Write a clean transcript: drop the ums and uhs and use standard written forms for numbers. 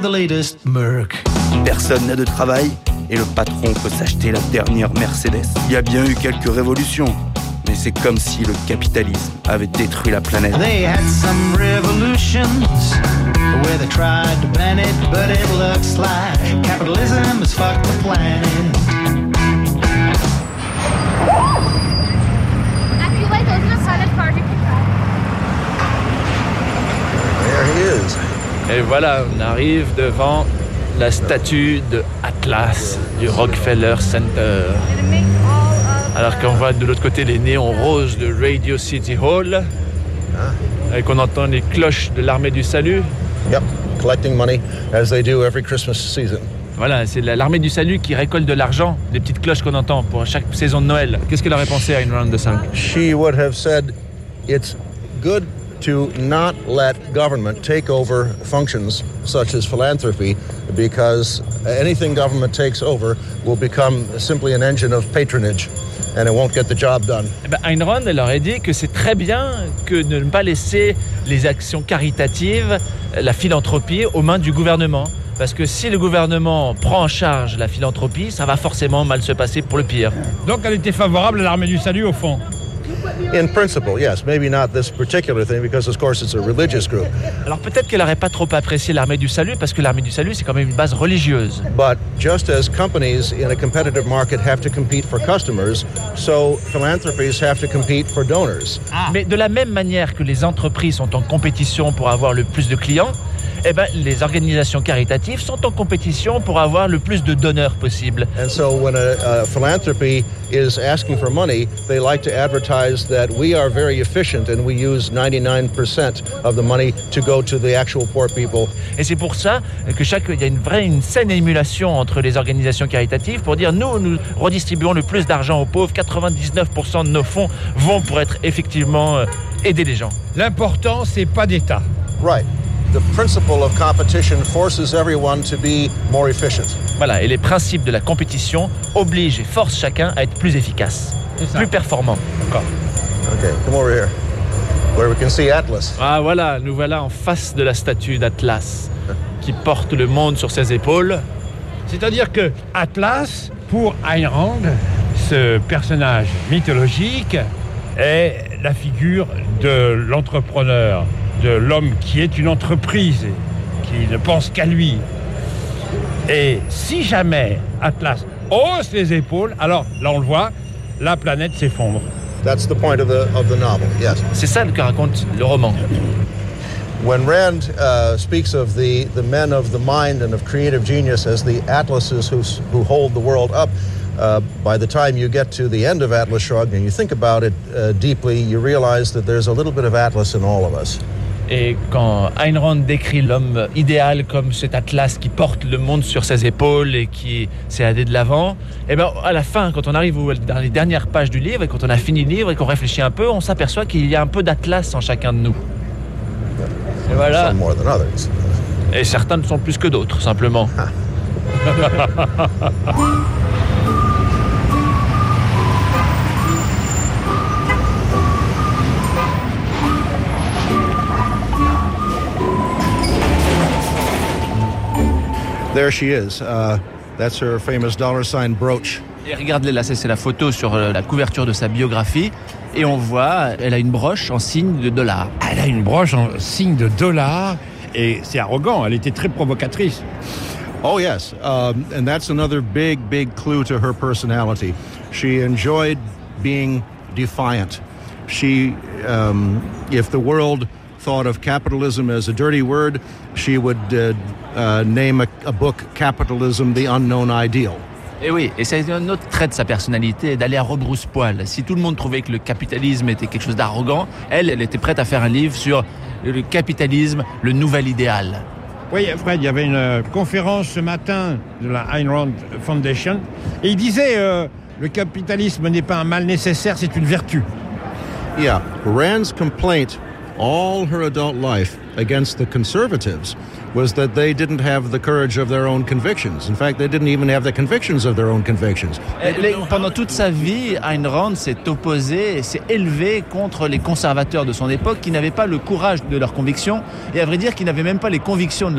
the latest Merc. Personne n'a de travail et le patron peut s'acheter la dernière Mercedes. Il y a bien eu quelques révolutions, mais c'est comme si le capitalisme avait détruit la planète. They had some revolutions where they tried to ban it, but it looks like capitalism has fucked the planet. If you like those inside of car, you can try. There he is. Et voilà, on arrive devant la statue de Atlas du Rockefeller Center. Alors qu'on voit de l'autre côté les néons roses de Radio City Hall et qu'on entend les cloches de l'armée du salut. Yep, collecting money as they do every Christmas season. Voilà, c'est l'armée du salut qui récolte de l'argent, des petites cloches qu'on entend pour chaque saison de Noël. Qu'est-ce qu'elle aurait pensé à Ayn Rand de ça? She would have said it's good to not let government take over functions such as philanthropy, because anything government takes over will become simply an engine of patronage and it won't get the job done. Ayn Rand, elle aurait dit que c'est très bien que de ne pas laisser les actions caritatives, la philanthropie, aux mains du gouvernement. Parce que si le gouvernement prend en charge la philanthropie, ça va forcément mal se passer pour le pire. Donc elle était favorable à l'armée du salut au fond. In principle, yes. Maybe not this particular thing, because of course it's a religious group. Alors peut-être qu'elle n'aurait pas trop apprécié l'armée du salut, parce que l'armée du salut, c'est quand même une base religieuse. But just as companies in a competitive market have to compete for customers, so philanthropies have to compete for donors. Mais de la même manière que les entreprises sont en compétition pour avoir le plus de clients, eh ben, les organisations caritatives sont en compétition pour avoir le plus de donneurs possible. And so when a philanthropy is asking for money, they like to advertise that we are very efficient and we use 99% of the money to go to the actual poor people. Et c'est pour ça que il y a une saine émulation entre les organisations caritatives pour dire nous redistribuons le plus d'argent aux pauvres, 99% de nos fonds vont pour être effectivement aider les gens. L'important, c'est pas d'État. Right. The principle of competition forces everyone to be more efficient. Voilà, et les principes de la compétition obligent et forcent chacun à être plus efficace, plus performant. Encore. Okay, come over here, where we can see Atlas. Ah voilà, nous voilà en face de la statue d'Atlas, qui porte le monde sur ses épaules. C'est-à-dire que Atlas, pour Ayn Rand, ce personnage mythologique est la figure de l'entrepreneur, de l'homme qui est une entreprise, qui ne pense qu'à lui. Et si jamais Atlas hausse les épaules, alors là on le voit, la planète s'effondre. That's the point of the novel, yes. C'est ça que raconte le roman. When Rand speaks of the men of the mind and of creative genius as the Atlases who hold the world up, by the time you get to the end of Atlas Shrugged and you think about it deeply, you realize that there's a little bit of Atlas in all of us. Et quand Ayn Rand décrit l'homme idéal comme cet Atlas qui porte le monde sur ses épaules et qui s'est allé de l'avant, et ben à la fin, quand on arrive dans les dernières pages du livre et quand on a fini le livre et qu'on réfléchit un peu, on s'aperçoit qu'il y a un peu d'Atlas en chacun de nous. Et voilà. Some more than others. Et certains ne sont plus que d'autres, simplement. There she is. That's her famous $sign brooch. Et regardez là, c'est la photo sur la couverture de sa biographie. Et on voit, elle a une broche en signe de dollar. Elle a une broche en signe de dollar et c'est arrogant, elle était très provocatrice. Oh yes, and that's another big clue to her personality. She enjoyed being defiant. She, if the world thought of capitalism as a dirty word, she would name a book Capitalism, the Unknown Ideal. Et oui, et c'est un autre trait de sa personnalité, d'aller à rebrousse-poil. Si tout le monde trouvait que le capitalisme était quelque chose d'arrogant, elle était prête à faire un livre sur le capitalisme, le nouvel idéal. Oui, Fred, il y avait une conférence ce matin de la Ayn Rand Foundation, et il disait le capitalisme n'est pas un mal nécessaire, c'est une vertu. Yeah, Rand's complaint all her adult life against the conservatives was that they didn't have the courage of their own convictions. In fact, they didn't even have the convictions of their own convictions. Pendant toute sa vie, Ayn Rand s'est opposée, s'est élevée contre les conservateurs de son époque qui n'avaient pas le courage de leurs convictions et à vrai dire qui n'avaient même pas les convictions de